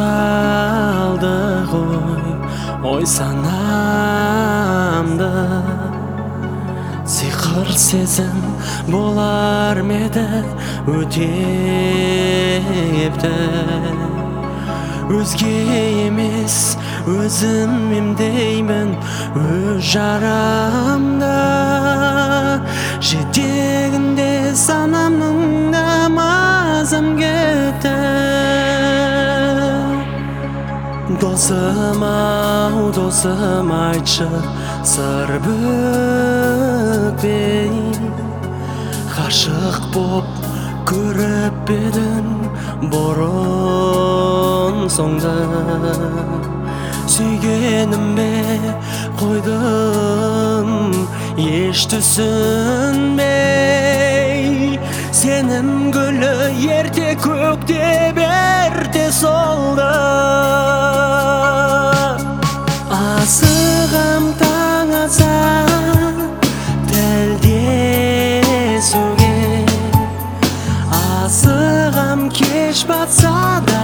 қалды ғой ой санамда. Сиқыр сезім болар ма еді өтепті, өзге емес өзім емдеймін өз жарамда. Жетегінде санамның намазым кетті. Досым ау, досым айтшы, сыр бүкпей ғашық боп көріп едің бұрын соңды. Сүйгенім бе қойдым еш түсінбей, сенім гүлі ерте көктеп ерте солды. Асығам таң атса тілдесуге, асығам кеш батса да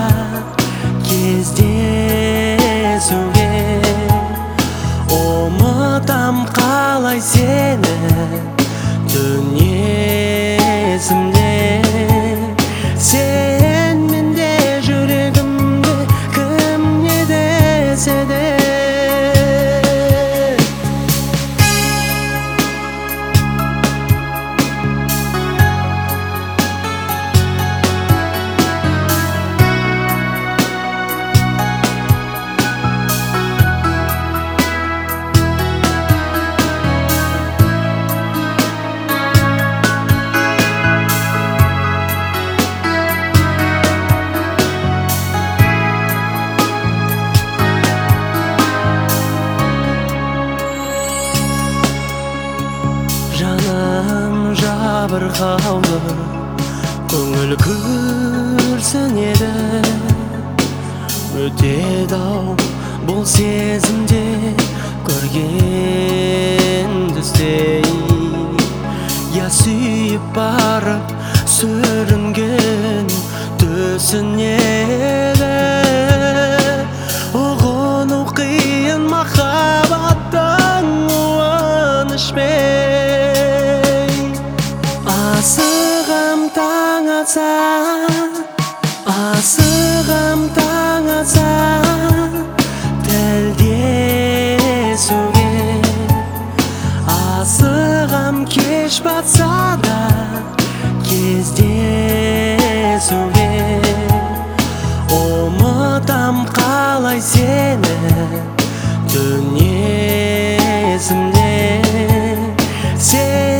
кездесуге. Ұмытам қалай сені түн есімде, сен менде жүрегімде кім не десе де. Жаным жабырқаулы, көңіл күрсінеді. Өтеді-ау бұл сезімде көрген түстей. Я сүйіп барып сүрінген түсінеді. Ұғыну қиын махаббаттың уанышпен. Асығам таң атса, асығам таң атса тілдесуге, асығам кеш батса да кездесуге. Ұмытам қалай сені түн есімде, сен